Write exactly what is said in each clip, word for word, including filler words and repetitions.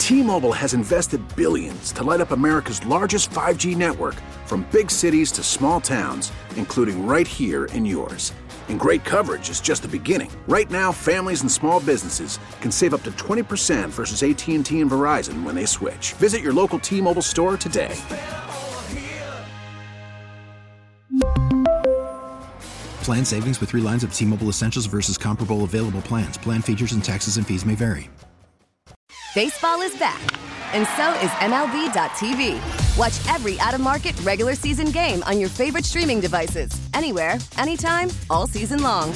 T-Mobile has invested billions to light up America's largest five G network, from big cities to small towns, including right here in yours. And great coverage is just the beginning. Right now, families and small businesses can save up to twenty percent versus A T and T and Verizon when they switch. Visit your local T-Mobile store today. Plan savings with three lines of T-Mobile Essentials versus comparable available plans. Plan features and taxes and fees may vary. Baseball is back, and so is M L B dot T V. Watch every out-of-market regular season game on your favorite streaming devices, anywhere, anytime, all season long.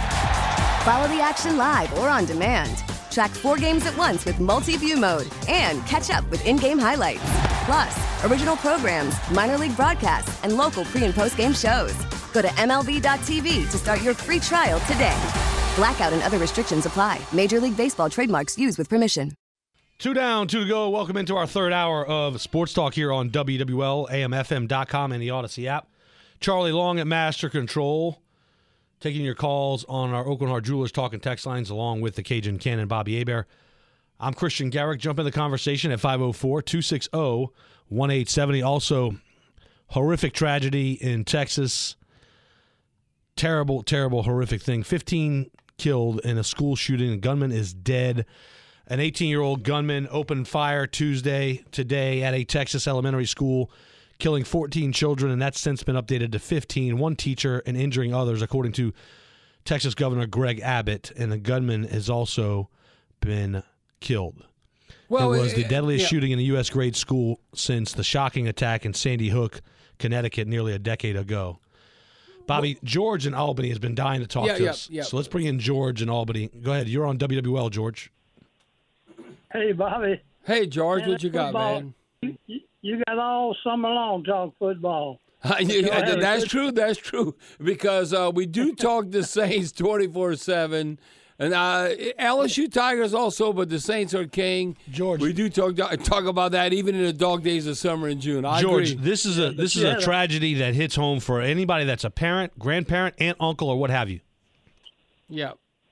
Follow the action live or on demand. Track four games at once with multi-view mode and catch up with in-game highlights. Plus, original programs, minor league broadcasts, and local pre- and post-game shows. Go to M L B dot T V to start your free trial today. Blackout and other restrictions apply. Major League Baseball trademarks used with permission. Two down, two to go. Welcome into our third hour of Sports Talk here on W W L, A M F M dot com, and the Odyssey app. Charlie Long at Master Control, taking your calls on our Oakland Heart Jewelers talking text lines, along with the Cajun Cannon, Bobby Hebert. I'm Christian Garrick. Jump in the conversation at five oh four, two six zero, one eight seven zero. Also, horrific tragedy in Texas. Terrible, terrible, horrific thing. fifteen killed in a school shooting. A gunman is dead. An eighteen-year-old gunman opened fire Tuesday, today, at a Texas elementary school, killing fourteen children, and that's since been updated to fifteen, one teacher, and injuring others, according to Texas Governor Greg Abbott, and the gunman has also been killed. Well, it was the deadliest yeah. shooting in a U S grade school since the shocking attack in Sandy Hook, Connecticut, nearly a decade ago. Bobby, well, George in Albany has been dying to talk yeah, to yeah, us, yeah. so let's bring in George in Albany. Go ahead. You're on W W L, George. Hey, Bobby. Hey, George, man, what you got, football, man? You, you got all summer long talk football. yeah, that's true. That's true. Because uh, we do talk the Saints twenty-four seven. And uh, L S U Tigers also, but the Saints are king. George, we do talk talk about that even in the dog days of summer in June. I George, agree. this is a this is yeah. a tragedy that hits home for anybody that's a parent, grandparent, aunt, uncle, or what have you. Yeah,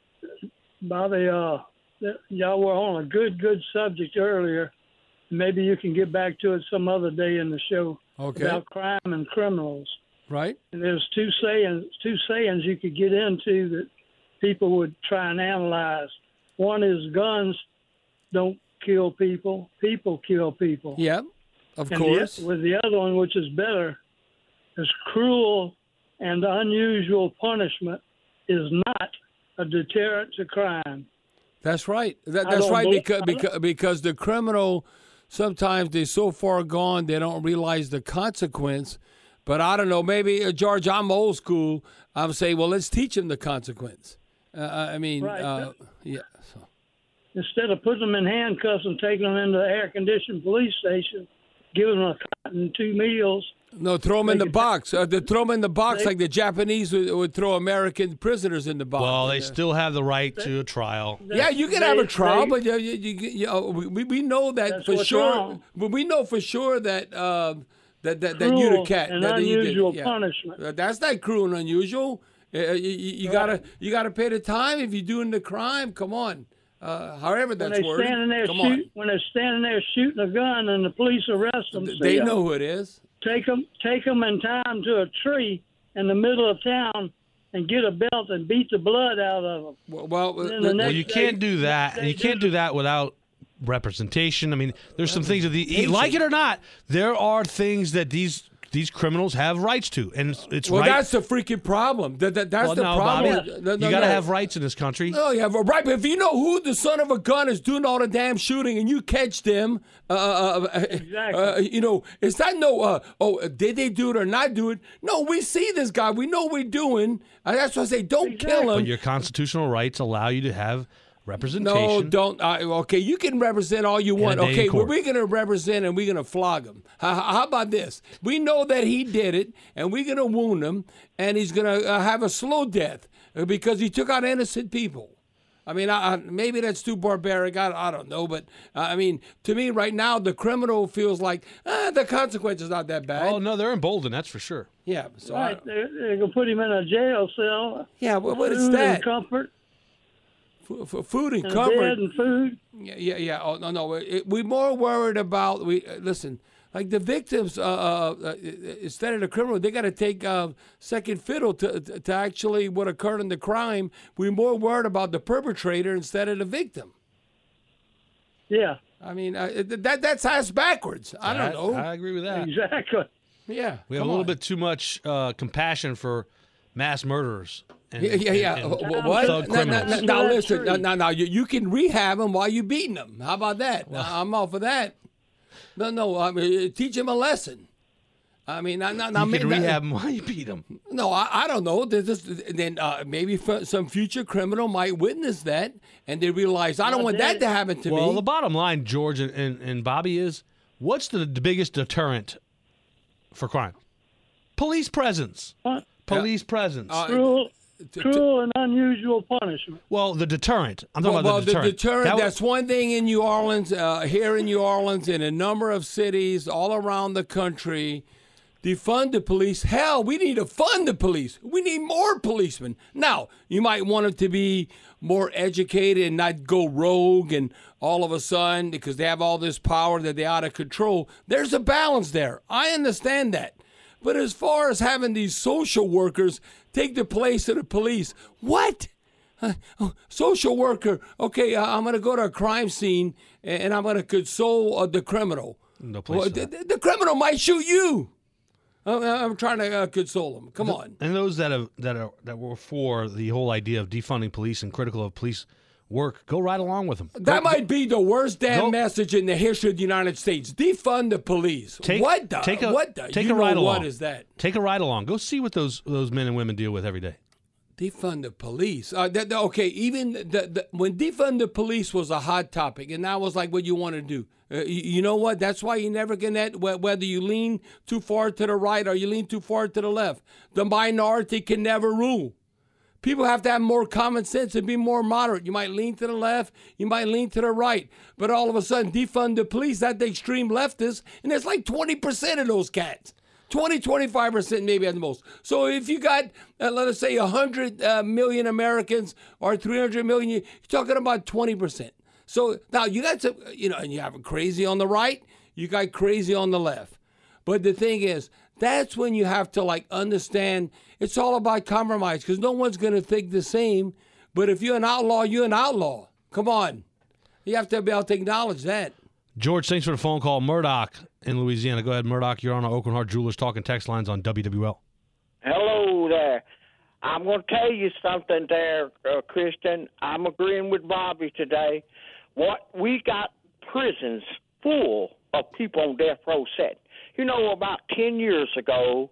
Bobby, uh, y'all were on a good good subject earlier. Maybe you can get back to it some other day in the show okay. about crime and criminals. Right. And there's two sayings two sayings you could get into that people would try and analyze. One is guns don't kill people, people kill people. Yeah, of and course. The, with the other one, which is better, is cruel and unusual punishment is not a deterrent to crime. That's right. That, that's right believe, because, because because the criminal, sometimes they're so far gone they don't realize the consequence. But I don't know, maybe, uh, George, I'm old school. I'm saying, well, let's teach them the consequence. Uh, I mean, right. uh, yeah. So. Instead of putting them in handcuffs and taking them into the air-conditioned police station, giving them a cot and two meals. No, throw them in the box. Uh, they throw them in the box they, like the Japanese would, would throw American prisoners in the box. Well, they still have the right they, to a trial. They, yeah, you can they, have a trial, they, but you, you, you, you know, we we know that for sure. Wrong. But we know for sure that uh, that that, that you the cat. And that unusual you, yeah. punishment. That's not cruel and unusual. Uh, you you right. gotta you gotta pay the time if you're doing the crime. Come on, uh, however that's worded. Come shoot, on. When they're standing there shooting a gun and the police arrest them, they know who it is. Take them, take them and tie them to a tree in the middle of town and get a belt and beat the blood out of them. Well, well, the well you can't do that. You can't do that without representation. I mean, there's some things that the like it or not, there are things that these. These criminals have rights to, and it's well. right. That's the freaking problem. That, that that's well, the no, problem. Bobby, no, you no, got to no. have rights in this country. No, you have a right. But if you know who the son of a gun is doing all the damn shooting, and you catch them, uh, uh, exactly. uh, you know, it's not no. Uh, oh, did they do it or not do it? No, we see this guy. We know what we're doing. Uh, that's why I say don't exactly. kill him. But your constitutional rights allow you to have representation. No, don't. Uh, okay, you can represent all you want. Okay, well, we're going to represent and we're going to flog him. How, how about this? We know that he did it, and we're going to wound him, and he's going to uh, have a slow death because he took out innocent people. I mean, I, I, maybe that's too barbaric. I, I don't know. But, uh, I mean, to me right now, the criminal feels like ah, the consequence is not that bad. Oh, no, they're emboldened. That's for sure. Yeah. So right. They're, they're going to put him in a jail cell. Yeah, well, what is that? Comfort. For, for food and, and comfort. bed and food. Yeah, yeah, yeah. Oh, no, no. It, we're more worried about, we uh, listen, like the victims, uh, uh, instead of the criminal, they got to take uh, second fiddle to, to actually what occurred in the crime. We're more worried about the perpetrator instead of the victim. Yeah. I mean, uh, that that's ass backwards. I don't know. I agree with that. Exactly. Yeah. We have a little on. bit too much uh, compassion for mass murderers. And, yeah, yeah, yeah. And, and what? Thug Now, criminals. now, now, now listen. Now, now, now you, you can rehab them while you're beating them. How about that? Well, I'm all for that. No, no. I mean, teach them a lesson. I mean, now, now, you now, can that, rehab them while you beat them. No, I, I don't know. This, then uh, maybe some future criminal might witness that, and they realize I don't want that to happen to well, me. Well, the bottom line, George and, and, and Bobby, is what's the, the biggest deterrent for crime? Police presence. What? Police yeah. presence. Uh, cruel, cruel and unusual punishment. Well, the deterrent. I'm talking well, about the deterrent. Well, the deterrent, that that's was, one thing in New Orleans, uh, here in New Orleans, in a number of cities all around the country. Defund the police. Hell, we need to fund the police. We need more policemen. Now, you might want them to be more educated and not go rogue and all of a sudden, because they have all this power that they're out of control. There's a balance there. I understand that. But as far as having these social workers take the place of the police, what? Uh, oh, social worker, okay, uh, I'm going to go to a crime scene and I'm going to console uh, the criminal. No place well, the, the criminal might shoot you. I'm trying to uh, console them. Come on. And those that have that are that were for the whole idea of defunding police and critical of police work, go right along with them. That go, might be the worst damn go, message in the history of the United States. Defund the police. Take, what the? Take a, what the? Take you a ride know along. What is that? Take a ride along. Go see what those those men and women deal with every day. Defund the police. Uh, that, okay, even the, the, when defund the police was a hot topic, and that was like what you want to do. Uh, you, you know what? That's why you never can that, whether you lean too far to the right or you lean too far to the left. The minority can never rule. People have to have more common sense and be more moderate. You might lean to the left, you might lean to the right, but all of a sudden defund the police, that's the extreme leftists, and there's like twenty percent of those cats. twenty, twenty-five percent maybe at the most. So if you got, uh, let us say, one hundred uh, million Americans or three hundred million, you're talking about twenty percent. So now you got to, you know, and you have a crazy on the right, you got crazy on the left. But the thing is, that's when you have to like understand it's all about compromise because no one's going to think the same. But if you're an outlaw, you're an outlaw. Come on. You have to be able to acknowledge that. George, thanks for the phone call. Murdoch in Louisiana. Go ahead, Murdoch. You're on our Oakland Heart Jewelers Talking Text lines on W W L. Hello there. I'm going to tell you something there, uh, Christian. I'm agreeing with Bobby today. What we got prisons full of people on death row set. You know, about ten years ago,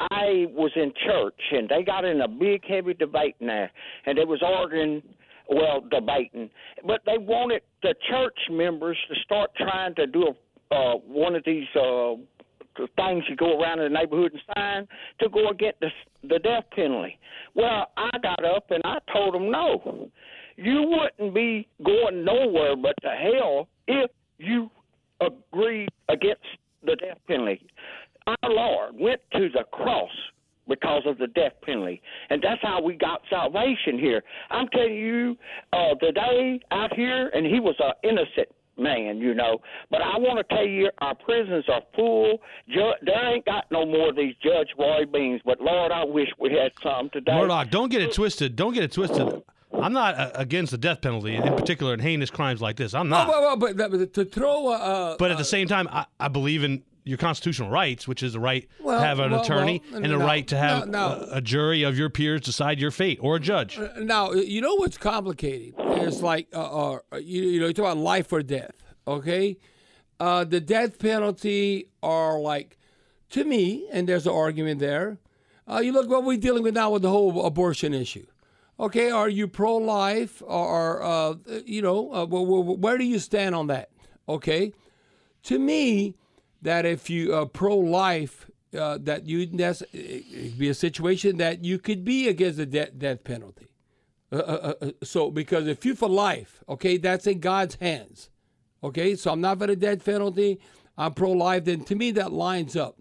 I was in church, and they got in a big, heavy debate in there, and they was arguing, well, debating. But they wanted the church members to start trying to do a, uh, one of these uh, things you go around in the neighborhood and sign to go against the, the death penalty. Well, I got up, and I told them no. You wouldn't be going nowhere but to hell if you agreed against the death penalty. Our Lord went to the cross because of the death penalty, and that's how we got salvation here. I'm telling you, uh, today out here, and he was an innocent man, you know, but I want to tell you, our prisons are full. Ju- there ain't got no more of these Judge Roy Beans, but Lord, I wish we had some today. Murdoch, don't get it twisted. Don't get it twisted. I'm not uh, against the death penalty, in particular in heinous crimes like this. I'm not. Oh, well, well, but, but to throw a... But at the same time, I, I believe in your constitutional rights, which is the right well, to have an well, attorney well, and the no, right to have no, no. A, a jury of your peers decide your fate, or a judge. Now, you know what's complicated? It's like, uh, uh, you, you know, you talk about life or death, okay? Uh, the death penalty are like, to me, and there's an argument there, uh, you look what we're dealing with now with the whole abortion issue. Okay, are you pro-life or, uh, you know, uh, where do you stand on that? Okay, to me, that if you are uh, pro-life, uh, that you it'd be a situation that you could be against the de- death penalty. Uh, uh, uh, so, because if you for life, okay, that's in God's hands. Okay, so I'm not for the death penalty. I'm pro-life. Then to me, that lines up.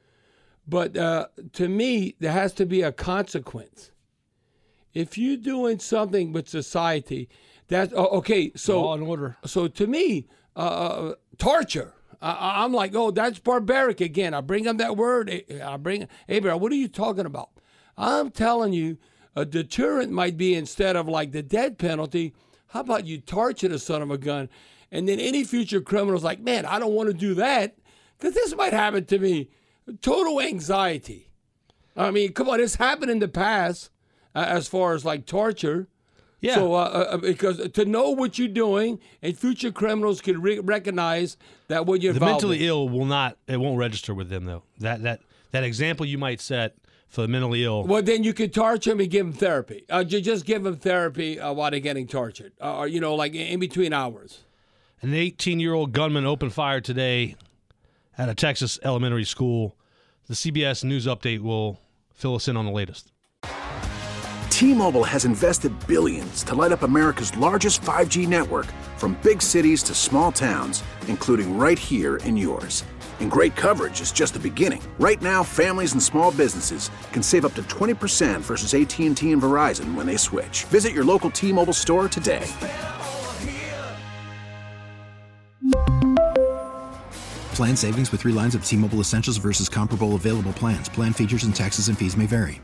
But uh, to me, there has to be a consequence. If you're doing something with society, That's oh, okay. So law and order. So to me, uh, torture. I, I'm like, oh, that's barbaric again. I bring up that word. I bring, Abraham, what are you talking about? I'm telling you, a deterrent might be instead of like the death penalty. How about you torture the son of a gun? And then any future criminal's like, man, I don't want to do that because this might happen to me. Total anxiety. I mean, come on, it's happened in the past uh, as far as like torture. Yeah. So, uh, uh, because to know what you're doing, and future criminals can re- recognize that when you're the involved mentally in. ill will not. It won't register with them though. That that that example you might set for the mentally ill. Well, then you could torture them and give them therapy. Uh, you just give them therapy uh, while they're getting tortured, uh, or you know, like in between hours. An eighteen-year-old gunman opened fire today at a Texas elementary school. The C B S News Update will fill us in on the latest. T-Mobile has invested billions to light up America's largest five G network, from big cities to small towns, including right here in yours. And great coverage is just the beginning. Right now, families and small businesses can save up to twenty percent versus A T and T and Verizon when they switch. Visit your local T-Mobile store today. Plan savings with three lines of T-Mobile Essentials versus comparable available plans. Plan features and taxes and fees may vary.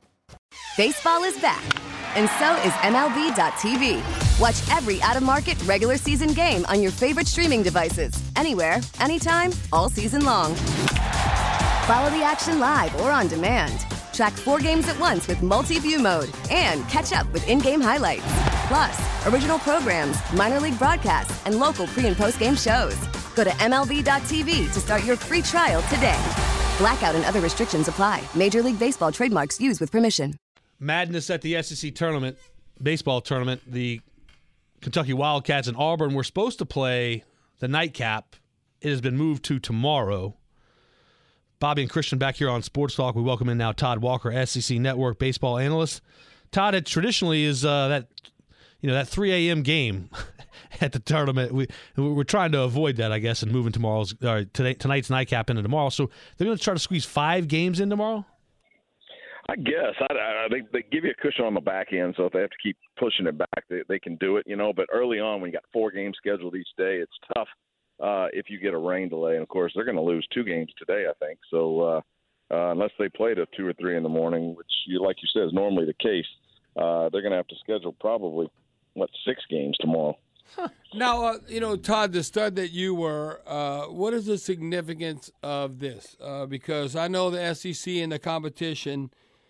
Baseball is back, and so is M L B dot T V. Watch every out-of-market regular season game on your favorite streaming devices, anywhere, anytime, all season long. Follow the action live or on demand. Track four games at once with multi-view mode and catch up with in-game highlights. Plus, original programs, minor league broadcasts, and local pre- and post-game shows. Go to M L B dot T V to start your free trial today. Blackout and other restrictions apply. Major League Baseball trademarks used with permission. Madness at the S E C tournament, baseball tournament. The Kentucky Wildcats and Auburn were supposed to play the nightcap. It has been moved to tomorrow. Bobby and Christian back here on Sports Talk. We welcome in now Todd Walker, S E C Network baseball analyst. Todd, it traditionally is uh, that you know that three a.m. game at the tournament. We we're trying to avoid that, I guess, and moving tomorrow's uh, today tonight's nightcap into tomorrow. So they're going to try to squeeze five games in tomorrow. I guess I, I, they they give you a cushion on the back end, so if they have to keep pushing it back, they they can do it, you know. But early on, when you got four games scheduled each day, it's tough uh, if you get a rain delay. And of course, they're going to lose two games today, I think. So uh, uh, unless they play to two or three in the morning, which, you like you said, is normally the case, uh, they're going to have to schedule probably what six games tomorrow. Huh. Now, uh, you know, Todd, the stud that you were, uh, what is the significance of this? Uh, because I know the S E C and the competition.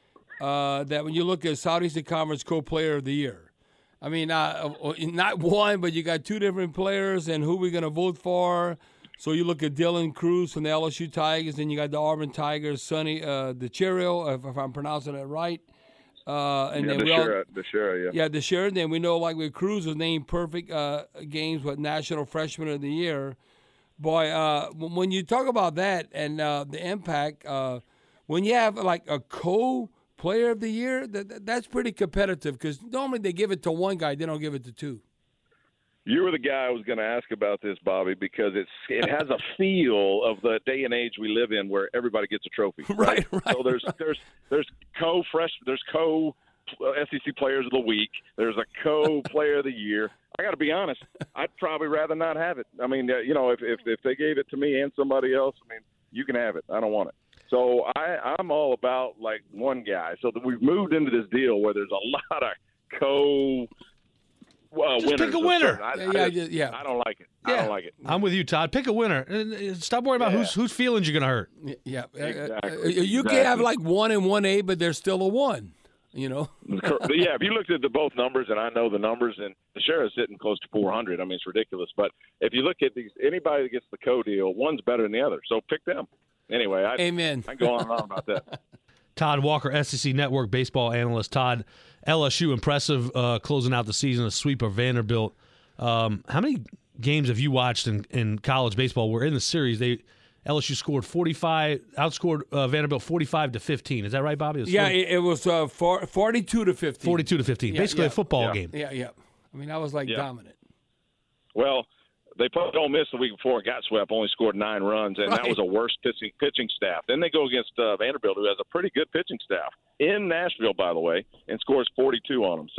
Uh, that when you look at Southeastern Conference Co-Player of the Year, I mean, uh, not one, but you got two different players, and who we're going to vote for. So you look at Dylan Cruz from the L S U Tigers, and you got the Auburn Tigers, Sonny uh, DeCherio, if, if I'm pronouncing it right. Uh, and yeah, then we all, DeCherio, yeah. Yeah, DeCherio. Then we know, like with Cruz, was named perfect uh, games with National Freshman of the Year. Boy, uh, when you talk about that and uh, the impact, uh, when you have like a co Player of the Year, that that's pretty competitive because normally they give it to one guy, they don't give it to two. You were the guy I was going to ask about this, Bobby, because it's it has a feel of the day and age we live in where everybody gets a trophy. Right, right. right So there's right. there's there's co fresh there's co S E C Players of the Week. There's a co Player of the Year. I got to be honest, I'd probably rather not have it. I mean, uh, you know, if, if if they gave it to me and somebody else, I mean, you can have it. I don't want it. So I, I'm all about, like, one guy. So that we've moved into this deal where there's a lot of co uh, Just winners. pick a winner. I, Yeah, I, yeah, just, yeah. I don't like it. Yeah. I don't like it. I'm with you, Todd. Pick a winner. Uh, Stop worrying about Yeah. whose whose feelings you're going to hurt. Yeah, Exactly. Uh, you Exactly. can have like one and one A, but there's still a one. You know. But yeah, if you looked at the both numbers, and I know the numbers, and the sheriff's sitting close to four hundred. I mean, it's ridiculous. But if you look at these, anybody that gets the co deal, one's better than the other. So pick them. Anyway, I, Amen. I go on and on about that. Todd Walker, S E C Network baseball analyst. Todd, L S U impressive uh, closing out the season, a sweep of Vanderbilt. Um, how many games have you watched in, in college baseball where in the series they L S U scored forty-five, outscored uh, Vanderbilt forty-five to fifteen? Is that right, Bobby? It Yeah, forty, it, it was uh, for, forty-two to fifteen. forty-two to fifteen. Yeah, Basically yeah. a football Yeah. game. Yeah, yeah. I mean, I was like Yeah. dominant. Well, they played Ole Miss the week before and got swept, only scored nine runs, and Right. that was a worse pitching pitching staff. Then they go against uh, Vanderbilt, who has a pretty good pitching staff in Nashville, by the way, and scores forty-two on them. So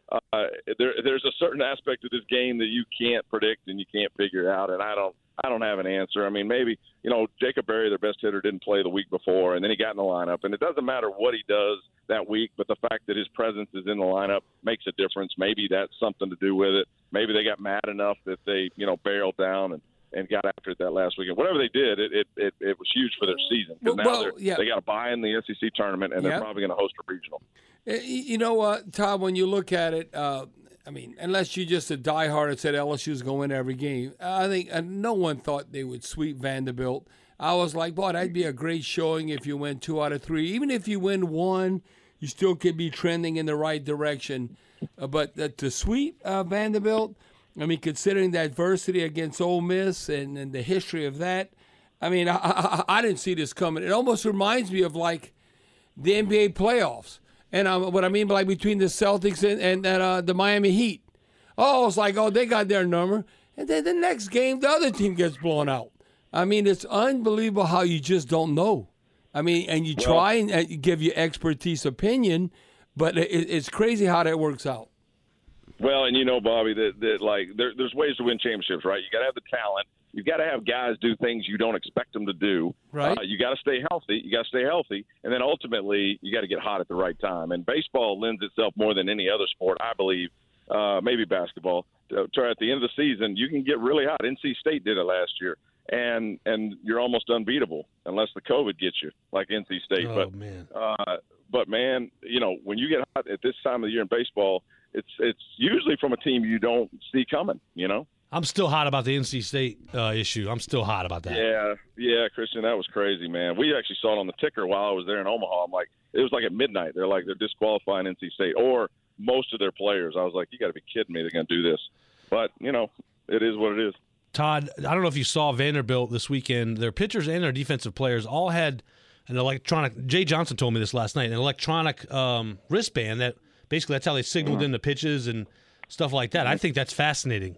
uh, there, there's a certain aspect of this game that you can't predict and you can't figure out, and I don't I don't have an answer. I mean, maybe, you know, Jacob Berry, their best hitter, didn't play the week before, and then he got in the lineup. And it doesn't matter what he does that week, but the fact that his presence is in the lineup makes a difference. Maybe that's something to do with it. Maybe they got mad enough that they, you know, barreled down and, and got after it that last weekend. Whatever they did, it it, it, it was huge for their season. Because now well, yeah. they got to buy in the S E C tournament, and yep. they're probably going to host a regional. You know what, Todd, when you look at it, uh, I mean, unless you're just a diehard and said L S U's going to win every game, I think uh, no one thought they would sweep Vanderbilt. I was like, boy, that'd be a great showing if you win two out of three. Even if you win one, you still could be trending in the right direction. Uh, but uh, to sweep uh, Vanderbilt, I mean, considering the adversity against Ole Miss and, and the history of that, I mean, I, I, I didn't see this coming. It almost reminds me of, like, the N B A playoffs. And um, what I mean by like between the Celtics and, and uh, the Miami Heat. Oh, it's like, oh, they got their number. And then the next game, the other team gets blown out. I mean, it's unbelievable how you just don't know. I mean, and you well, try and uh, give your expertise opinion, but it, it's crazy how that works out. Well, and you know, Bobby, that, that like there, there's ways to win championships, right? You got to have the talent. You've got to have guys do things you don't expect them to do. Right. Uh, you got to stay healthy. You got to stay healthy, and then ultimately you got to get hot at the right time. And baseball lends itself more than any other sport, I believe. Uh, maybe basketball. To, to at the end of the season, you can get really hot. N C State did it last year, and and you're almost unbeatable unless the COVID gets you, like N C State. Oh but, man. Uh, but man, you know, when you get hot at this time of the year in baseball, it's it's usually from a team you don't see coming. You know. I'm still hot about the N C State uh, issue. I'm still hot about that. Yeah, yeah, Christian, that was crazy, man. We actually saw it on the ticker while I was there in Omaha. I'm like, it was like at midnight. They're like, they're disqualifying N C State or most of their players. I was like, you got to be kidding me. They're going to do this. But, you know, it is what it is. Todd, I don't know if you saw Vanderbilt this weekend. Their pitchers and their defensive players all had an electronic – Jay Johnson told me this last night, an electronic um, wristband that basically that's how they signaled mm-hmm. in the pitches and stuff like that. Mm-hmm. I think that's fascinating.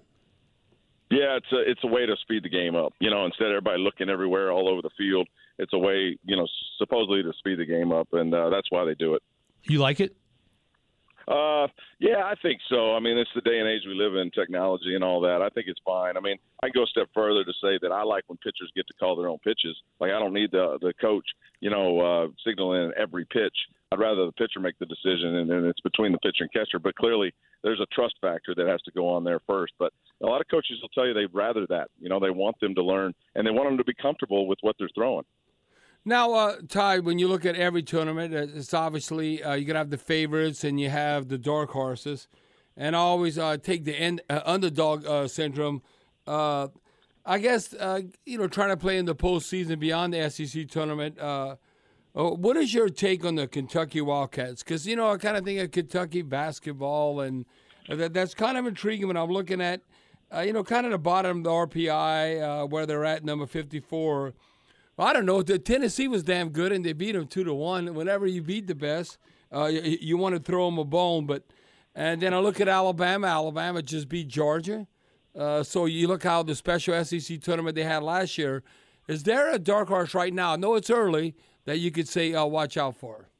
Yeah, it's a it's a way to speed the game up. You know, instead of everybody looking everywhere all over the field, it's a way, you know, supposedly to speed the game up, and uh, that's why they do it. You like it? Uh, yeah, I think so. I mean, it's the day and age we live in, technology and all that. I think it's fine. I mean, I go a step further to say that I like when pitchers get to call their own pitches. Like, I don't need the the coach, you know, uh, signaling every pitch. I'd rather the pitcher make the decision, and then it's between the pitcher and catcher. But clearly, there's a trust factor that has to go on there first. But a lot of coaches will tell you they'd rather that. You know, they want them to learn, and they want them to be comfortable with what they're throwing. Now, uh, Ty, when you look at every tournament, it's obviously uh, you're going to have the favorites and you have the dark horses. And I always uh, take the end, uh, underdog uh, syndrome. Uh, I guess, uh, you know, trying to play in the postseason beyond the S E C tournament, uh, uh, what is your take on the Kentucky Wildcats? Because, you know, I kind of think of Kentucky basketball, and that, that's kind of intriguing when I'm looking at, uh, you know, kind of the bottom of the R P I, uh, where they're at, number fifty-four. Well, I don't know. The Tennessee was damn good, and they beat them two to one. Whenever you beat the best, uh, you, you want to throw them a bone. But and then I look at Alabama. Alabama just beat Georgia. Uh, so you look how the special S E C tournament they had last year. Is there a dark horse right now? I know it's early that you could say, uh, watch out for?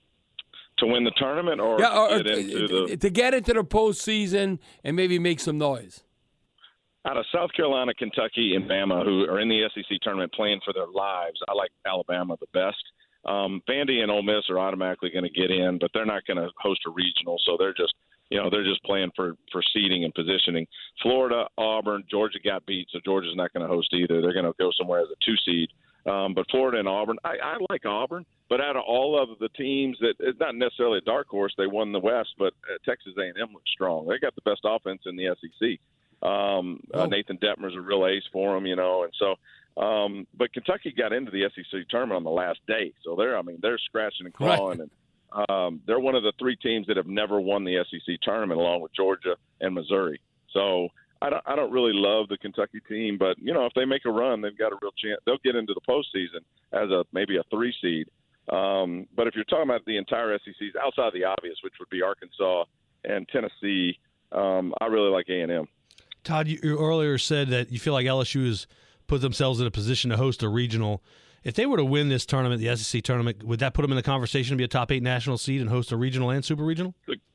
To win the tournament or, yeah, or to, get into the... to get into the postseason and maybe make some noise? Out of South Carolina, Kentucky, and Bama, who are in the S E C tournament playing for their lives, I like Alabama the best. Um, Vandy and Ole Miss are automatically going to get in, but they're not going to host a regional, so they're just, you know, they're just playing for, for seeding and positioning. Florida, Auburn, Georgia got beat, so Georgia's not going to host either. They're going to go somewhere as a two seed. Um, but Florida and Auburn, I, I like Auburn, but out of all of the teams, that it's not necessarily a dark horse. They won the West, but uh, Texas A and M looks strong. They got the best offense in the S E C. Um, uh, Nathan Detmer's a real ace for them, you know, and so. Um, but Kentucky got into the S E C tournament on the last day, so they're, I mean, they're scratching and clawing, right. and um, they're one of the three teams that have never won the S E C tournament, along with Georgia and Missouri. So I don't, I don't really love the Kentucky team, but you know, if they make a run, they've got a real chance. They'll get into the postseason as a maybe a three seed. Um, but if you're talking about the entire S E Cs outside of the obvious, which would be Arkansas and Tennessee, um, I really like A and M. Todd, you earlier said that you feel like L S U has put themselves in a position to host a regional. If they were to win this tournament, the S E C tournament, would that put them in the conversation to be a top eight national seed and host a regional and super regional? Good,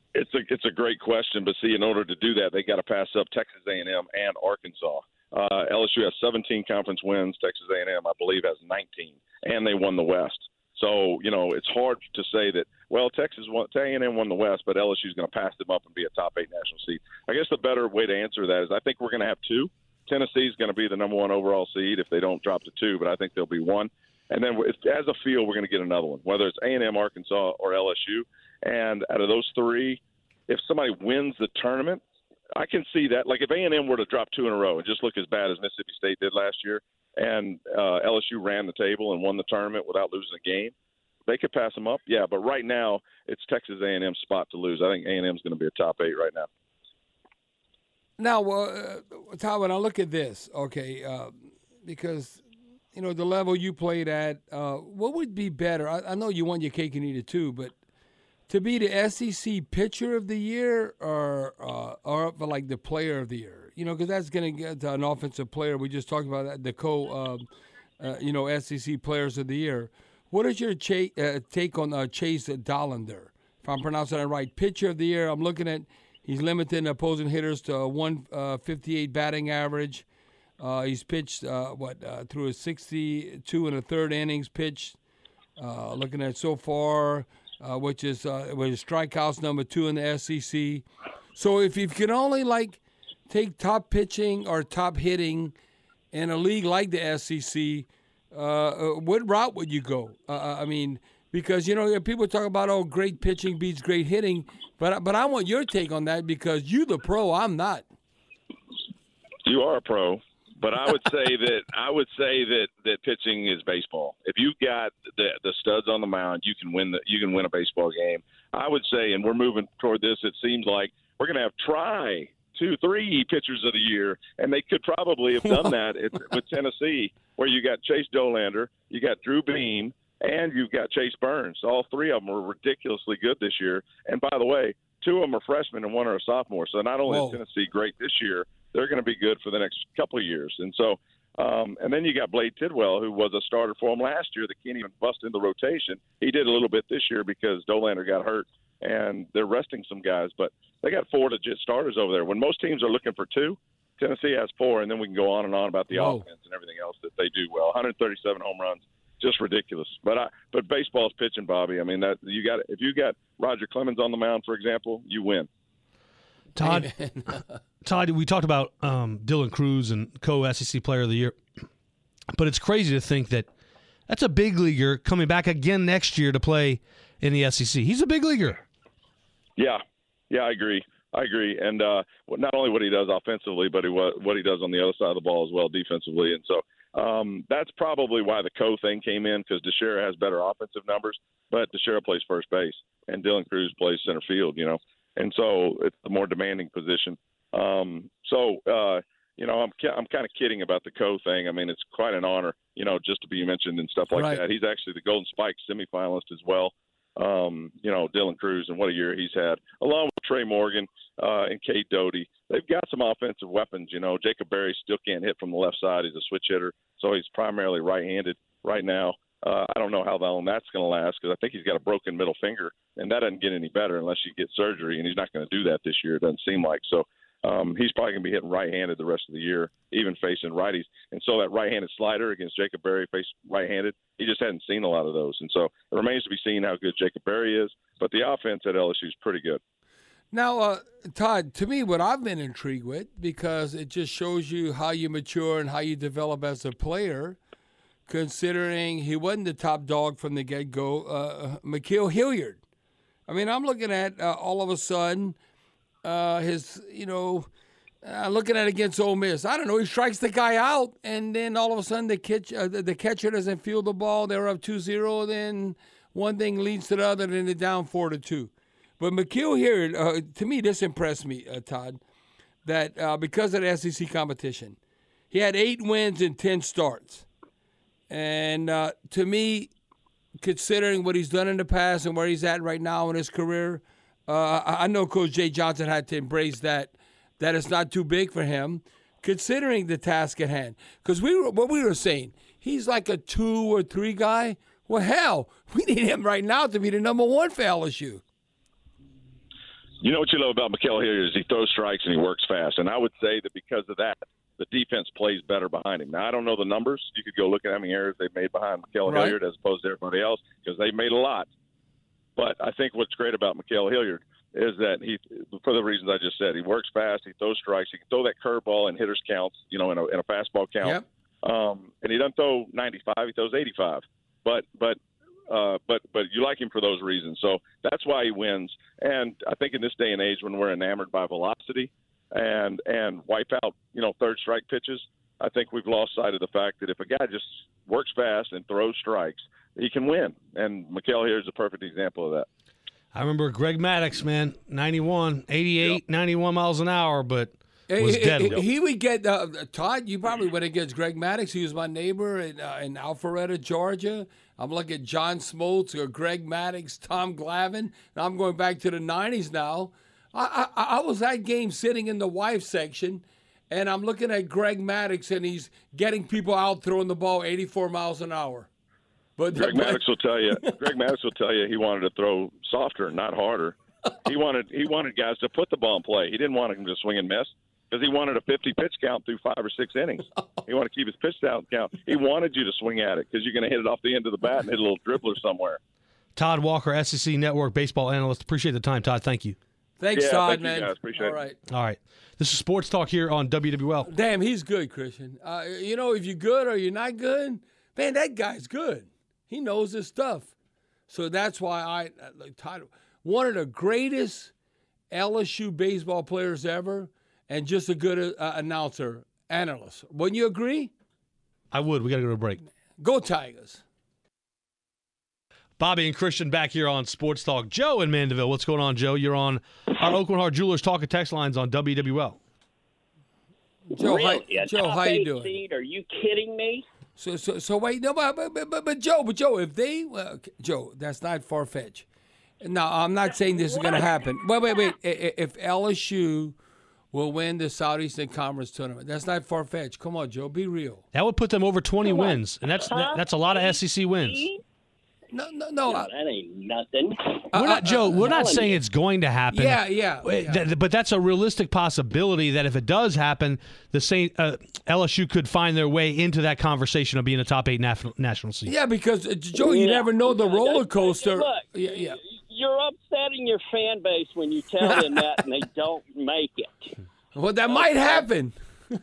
It's a it's a great question, but see, in order to do that, they got to pass up Texas A and M and Arkansas. Uh, L S U has seventeen conference wins. Texas A and M, I believe, has nineteen, and they won the West. So, you know, it's hard to say that, well, Texas won, A and M won the West, but L S U is going to pass them up and be a top eight national seed. I guess the better way to answer that is I think we're going to have two. Tennessee is going to be the number one overall seed if they don't drop to two, but I think there'll be one. And then as a field, we're going to get another one, whether it's A and M, Arkansas, or L S U. And out of those three, if somebody wins the tournament, I can see that. Like if A and M were to drop two in a row and just look as bad as Mississippi State did last year, and uh, L S U ran the table and won the tournament without losing a game, they could pass them up. Yeah, but right now it's Texas A and M's spot to lose. I think A and M's going to be a top eight right now. Now, uh, Todd, when I look at this, okay, uh, because, you know, the level you played at, uh, what would be better? I, I know you won your cake and eat it too, but to be the S E C Pitcher of the Year or uh, or for like the Player of the Year, you know, because that's going to get to an offensive player. We just talked about that, the co, uh, uh, you know, S E C Players of the Year. What is your cha- uh, take on uh, Chase Dollander? If I'm pronouncing that right, Pitcher of the Year. I'm looking at he's limiting opposing hitters to a one fifty-eight batting average. Uh, he's pitched uh, what uh, through a sixty-two and a third innings pitched. Uh, looking at so far. Uh, which is uh, which is strikeouts number two in the S E C. So if you can only like take top pitching or top hitting in a league like the S E C, uh, what route would you go? Uh, I mean, because you know people talk about oh great pitching beats great hitting, but but I want your take on that because you the pro, I'm not. You are a pro. But I would say that I would say that, that pitching is baseball. If you got the the studs on the mound, you can win the you can win a baseball game. I would say, and we're moving toward this. It seems like we're going to have try two, three pitchers of the year, and they could probably have done that with Tennessee, where you got Chase Dollander, you got Drew Beam, and you've got Chase Burns. All three of them were ridiculously good this year. And by the way, two of them are freshmen and one are a sophomore. So not only Whoa. is Tennessee great this year, they're going to be good for the next couple of years. And so, um, and then you got Blade Tidwell, who was a starter for him last year that can't even bust into rotation. He did a little bit this year because Dollander got hurt, and they're resting some guys. But they got four legit starters over there. When most teams are looking for two, Tennessee has four, and then we can go on and on about the Whoa. offense and everything else that they do well. one thirty-seven home runs, just ridiculous. But I, but baseball's pitching, Bobby. I mean, that you got if you got Roger Clemens on the mound, for example, you win. Todd, Todd, we talked about um, Dylan Cruz and co-S E C Player of the Year, but it's crazy to think that that's a big leaguer coming back again next year to play in the S E C. He's a big leaguer. Yeah, yeah, I agree. I agree. And uh, not only what he does offensively, but he, what he does on the other side of the ball as well defensively. And so um, that's probably why the Co thing came in, because Teixeira has better offensive numbers, but Teixeira plays first base, and Dylan Cruz plays center field, you know. And so it's a more demanding position. Um, so, uh, you know, I'm I'm kind of kidding about the Co thing. I mean, it's quite an honor, you know, just to be mentioned and stuff like right. that. He's actually the Golden Spike semifinalist as well. Um, you know, Dylan Cruz, and what a year he's had, along with Trey Morgan uh, and Cade Doty. They've got some offensive weapons. You know, Jacob Berry still can't hit from the left side. He's a switch hitter, so he's primarily right-handed right now. Uh, I don't know how long that's going to last, because I think he's got a broken middle finger, and that doesn't get any better unless you get surgery, and he's not going to do that this year, it doesn't seem like. So um, he's probably going to be hitting right-handed the rest of the year, even facing righties. And so that right-handed slider against Jacob Berry faced right-handed, he just hadn't seen a lot of those. And so it remains to be seen how good Jacob Berry is, but the offense at L S U is pretty good. Now, uh, Todd, to me, what I've been intrigued with, because it just shows you how you mature and how you develop as a player, considering he wasn't the top dog from the get-go, uh, Ma'Khel Hilliard. I mean, I'm looking at uh, all of a sudden uh, his, you know, uh, looking at it against Ole Miss. I don't know, he strikes the guy out, and then all of a sudden the, catch, uh, the, the catcher doesn't field the ball. They're up two zero, then one thing leads to the other, and they're down four to two. But Ma'Khel Hilliard, uh, to me, this impressed me, uh, Todd, that uh, because of the S E C competition, he had eight wins in ten starts. And uh, to me, considering what he's done in the past and where he's at right now in his career, uh, I know Coach Jay Johnson had to embrace that, that it's not too big for him, considering the task at hand. Because we were, what we were saying, he's like a two or three guy. Well, hell, we need him right now to be the number one for L S U. You know what you love about Ma'Khel Hilliard is he throws strikes and he works fast. And I would say that because of that, the defense plays better behind him. Now, I don't know the numbers. You could go look at how many errors they've made behind Ma'Khel right. Hilliard as opposed to everybody else because they've made a lot. But I think what's great about Ma'Khel Hilliard is that he, for the reasons I just said, he works fast, he throws strikes, he can throw that curveball in hitters' counts, you know, in a, in a fastball count. Yep. Um, and he doesn't throw ninety-five, he throws eighty-five. But but uh, but but you like him for those reasons. So that's why he wins. And I think in this day and age when we're enamored by velocity and and wipe out, you know, third strike pitches, I think we've lost sight of the fact that if a guy just works fast and throws strikes, he can win. And Ma'Khel here is a perfect example of that. I remember Greg Maddux, man, ninety-one, eighty-eight, yep. ninety-one miles an hour, but was he, deadly. He, he would get, uh, Todd, you probably went against Greg Maddux. He was my neighbor in, uh, in Alpharetta, Georgia. I'm looking at John Smoltz or Greg Maddux, Tom Glavine. And I'm going back to the nineties now. I, I, I was at game sitting in the wife section, and I'm looking at Greg Maddux, and he's getting people out throwing the ball eighty-four miles an hour. But Greg Maddux will tell you. Greg Maddux will tell you he wanted to throw softer, not harder. He wanted he wanted guys to put the ball in play. He didn't want them to swing and miss because he wanted a fifty pitch count through five or six innings. He wanted to keep his pitch down count. He wanted you to swing at it because you're going to hit it off the end of the bat and hit a little dribbler somewhere. Todd Walker, S E C Network baseball analyst. Appreciate the time, Todd. Thank you. Thanks, yeah, Todd, thank man. You guys. Appreciate All right. All right. This is Sports Talk here on W W L. Damn, he's good, Christian. Uh, you know, if you're good or you're not good, man, that guy's good. He knows his stuff. So that's why I, like Todd, one of the greatest L S U baseball players ever and just a good uh, announcer, analyst. Wouldn't you agree? I would. We got to go to a break. Go Tigers. Bobby and Christian back here on Sports Talk. Joe in Mandeville. What's going on, Joe? You're on our Oakland Heart Jewelers Talk and Text lines on W W L. Joe, really? how, Joe, how you doing? Seed? Are you kidding me? So, so, so wait, no, but, but, but, but Joe, but Joe, if they, well, okay, Joe, that's not far-fetched. No, I'm not saying this is going to happen. Wait, wait, wait. If L S U will win the Southeastern Conference tournament, that's not far-fetched. Come on, Joe, be real. That would put them over twenty wins, and that's that, that's a lot of S E C wins. No, no, no. no that ain't nothing. We're not, Joe. We're not saying it's going to happen. Yeah, yeah. yeah. But that's a realistic possibility that if it does happen, the Saint uh, L S U could find their way into that conversation of being a top eight national national seed. Yeah, because uh, Joe, you yeah. never know the roller coaster. Look, yeah, yeah. You're upsetting your fan base when you tell them that and they don't make it. Well, that okay. might happen.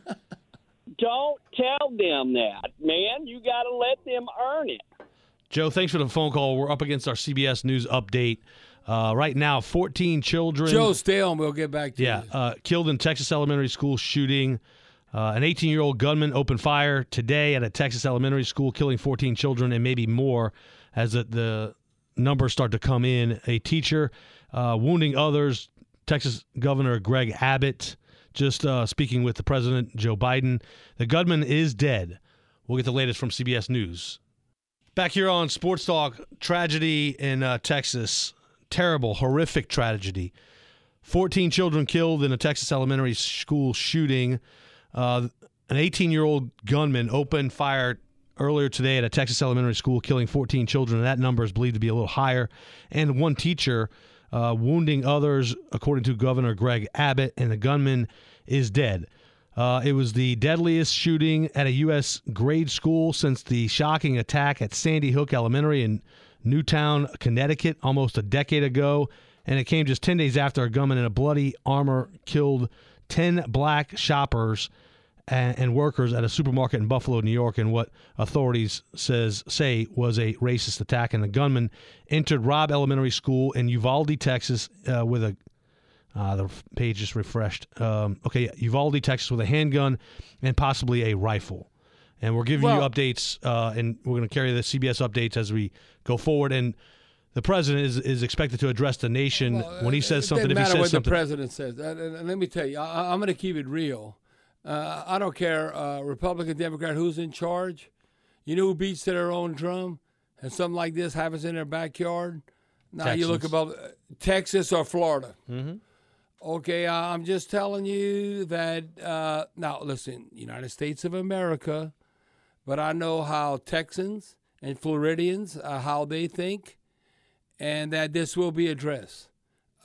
Don't tell them that, man. You got to let them earn it. Joe, thanks for the phone call. We're up against our C B S News update. Uh, right now, fourteen children. Joe, stay on. We'll get back to yeah, you. Yeah, uh, killed in Texas elementary school shooting. Uh, an eighteen-year-old gunman opened fire today at a Texas elementary school, killing fourteen children and maybe more as the, the numbers start to come in. A teacher uh, wounding others. Texas Governor Greg Abbott just uh, speaking with the President, Joe Biden. The gunman is dead. We'll get the latest from C B S News. Back here on Sports Talk, tragedy in uh, Texas. Terrible, horrific tragedy. fourteen children killed in a Texas elementary school shooting. Uh, an eighteen-year-old gunman opened fire earlier today at a Texas elementary school, killing fourteen children. And that number is believed to be a little higher. And one teacher uh, wounding others, according to Governor Greg Abbott, and the gunman is dead. Uh, it was the deadliest shooting at a U S grade school since the shocking attack at Sandy Hook Elementary in Newtown, Connecticut, almost a decade ago. And it came just ten days after a gunman in a bloody armor killed ten black shoppers and, and workers at a supermarket in Buffalo, New York, in what authorities says say was a racist attack. And the gunman entered Robb Elementary School in Uvalde, Texas, uh, with a Uh, the page just refreshed. Um, okay, Uvalde, Texas, with a handgun and possibly a rifle. And we're giving well, you updates, uh, and we're going to carry the C B S updates as we go forward. And the president is, is expected to address the nation well, when he says something. It doesn't if he matter says what something, the president says. And, and let me tell you, I, I'm going to keep it real. Uh, I don't care, uh, Republican, Democrat, who's in charge. You know who beats to their own drum? And something like this happens in their backyard? Now Texans. You look about uh, Texas or Florida. Mm-hmm. Okay, I'm just telling you that, uh, now listen, United States of America, but I know how Texans and Floridians, uh, how they think, and that this will be addressed.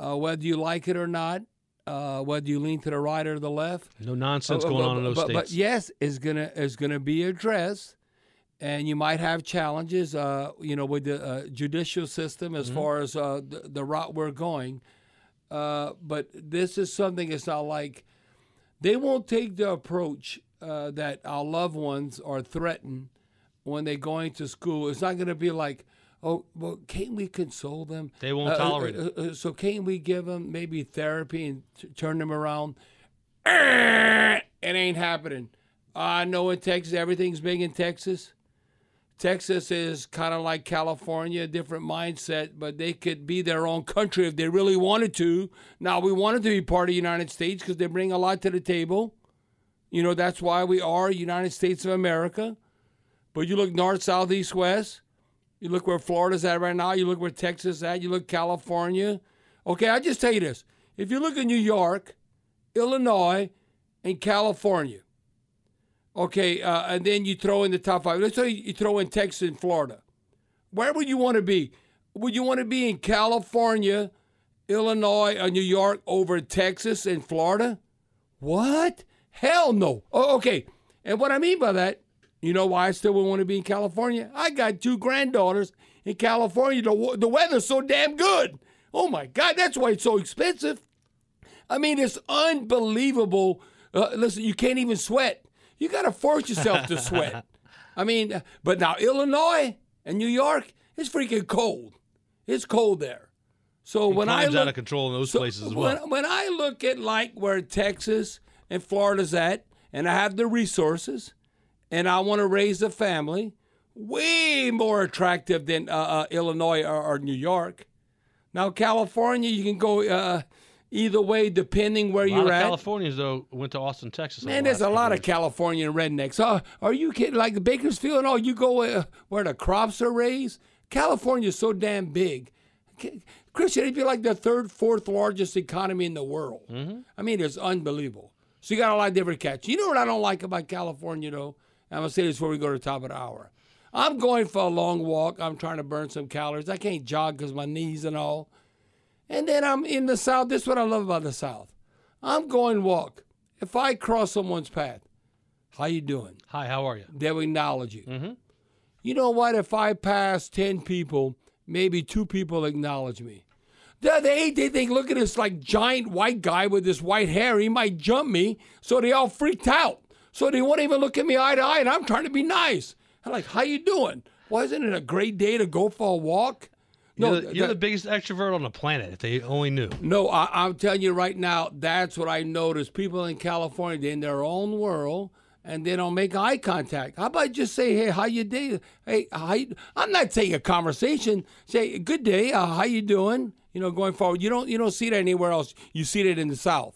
uh, whether you like it or not, uh, whether you lean to the right or the left. No nonsense uh, going but, on in those but, states. But yes, is gonna is gonna be addressed, and you might have challenges, uh, you know, with the uh, judicial system as mm-hmm. far as uh, the, the route we're going. Uh, but this is something. It's not like they won't take the approach uh, that our loved ones are threatened when they're going to school. It's not going to be like, oh, well, can't we console them? They won't uh, tolerate uh, it. Uh, so can't we give them maybe therapy and t- turn them around? It ain't happening. I know in Texas, everything's big in Texas. Texas is kind of like California, a different mindset, but they could be their own country if they really wanted to. Now, we wanted to be part of the United States because they bring a lot to the table. You know, that's why we are United States of America. But you look north, south, east, west. You look where Florida's at right now. You look where Texas is at. You look California. Okay, I just tell you this. If you look at New York, Illinois, and California, okay, uh, and then you throw in the top five. Let's say you throw in Texas and Florida. Where would you want to be? Would you want to be in California, Illinois, or New York over Texas and Florida? What? Hell no. Oh, okay, and what I mean by that, you know why I still would want to be in California? I got two granddaughters in California. The, the weather's so damn good. Oh, my God, that's why it's so expensive. I mean, it's unbelievable. Uh, listen, you can't even sweat. You got to force yourself to sweat. I mean, but now Illinois and New York, it's freaking cold. It's cold there. So and when I look, out of control in those so places as well. When, when I look at like where Texas and Florida's at, and I have the resources, and I want to raise a family, way more attractive than uh, uh, Illinois or, or New York. Now California, you can go uh, either way depending where a lot you're of at. Californians though went to Austin, Texas. Man, there's a lot of Californian rednecks. Oh, are you kidding? Like the Bakersfield? Oh, you go uh, where the crops are raised? California's so damn big. Christian, it'd be like the third, fourth largest economy in the world. Mm-hmm. I mean, it's unbelievable. So you got a lot of different cats. You know what I don't like about California, though? I'm going to say this before we go to the top of the hour. I'm going for a long walk. I'm trying to burn some calories. I can't jog because my knees and all. And then I'm in the South. This is what I love about the South. I'm going walk. If I cross someone's path, how you doing? Hi, how are you? They'll acknowledge you. Mm-hmm. You know what? If I pass ten people, maybe two people acknowledge me. They, they think, look at this like giant white guy with this white hair. He might jump me. So they all freaked out. So they won't even look at me eye to eye, and I'm trying to be nice. I'm like, how you doing? Wasn't it a great day to go for a walk? No, You're, the, you're the biggest extrovert on the planet, if they only knew. No, I, I'm telling you right now, that's what I noticed. People in California, they're in their own world, and they don't make eye contact. How about just say, hey, how you doing? Hey, how you? I'm not saying a conversation. Say, good day, uh, how you doing? You know, going forward. You don't, you don't see that anywhere else. You see that in the South.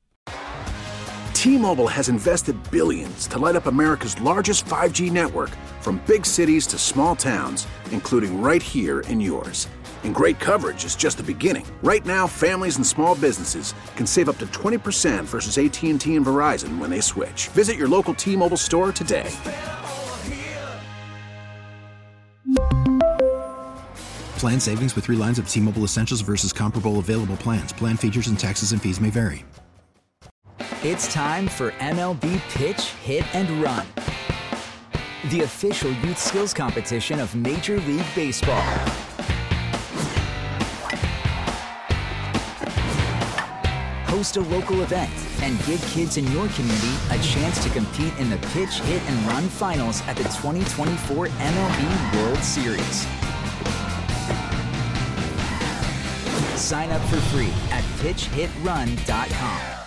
T-Mobile has invested billions to light up America's largest five G network, from big cities to small towns, including right here in yours. And great coverage is just the beginning. Right now, families and small businesses can save up to twenty percent versus A T and T and Verizon when they switch. Visit your local T-Mobile store today. Plan savings with three lines of T-Mobile Essentials versus comparable available plans. Plan features and taxes and fees may vary. It's time for M L B Pitch, Hit, and Run, the official youth skills competition of Major League Baseball. Host a local event and give kids in your community a chance to compete in the Pitch, Hit, and Run finals at the twenty twenty-four M L B World Series. Sign up for free at pitch hit run dot com.